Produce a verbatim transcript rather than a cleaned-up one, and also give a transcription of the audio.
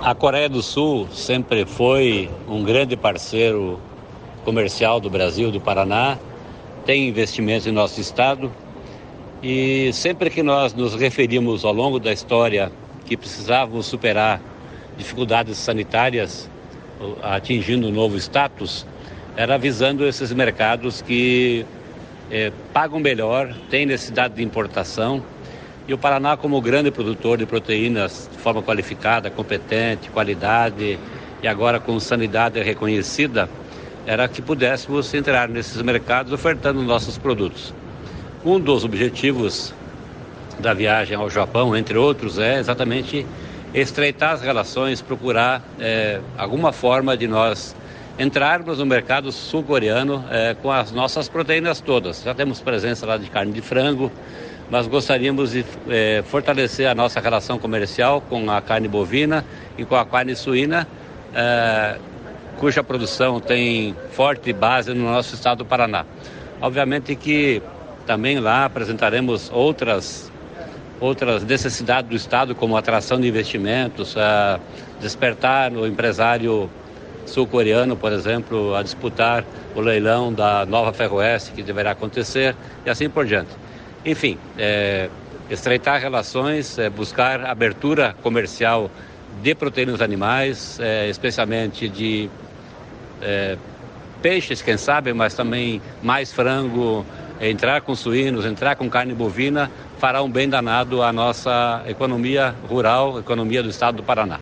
A Coreia do Sul sempre foi um grande parceiro comercial do Brasil, do Paraná, tem investimentos em nosso estado e sempre que nós nos referimos ao longo da história que precisávamos superar dificuldades sanitárias atingindo um novo status, era visando esses mercados que eh, pagam melhor, têm necessidade de importação. E o Paraná, como grande produtor de proteínas de forma qualificada, competente, qualidade e agora com sanidade reconhecida, era que pudéssemos entrar nesses mercados ofertando nossos produtos. Um dos objetivos da viagem ao Japão, entre outros, é exatamente estreitar as relações, procurar é, alguma forma de nós entrarmos no mercado sul-coreano é, com as nossas proteínas todas. Já temos presença lá de carne de frango, mas gostaríamos de é, fortalecer a nossa relação comercial com a carne bovina e com a carne suína, é, cuja produção tem forte base no nosso estado do Paraná. Obviamente que também lá apresentaremos outras, outras necessidades do estado, como atração de investimentos, a despertar o empresário sul-coreano, por exemplo, a disputar o leilão da nova Ferroeste que deverá acontecer e assim por diante. Enfim, é, estreitar relações, é, buscar abertura comercial de proteínas animais, é, especialmente de é, peixes, quem sabe, mas também mais frango, é, entrar com suínos, entrar com carne bovina, fará um bem danado à nossa economia rural, economia do estado do Paraná.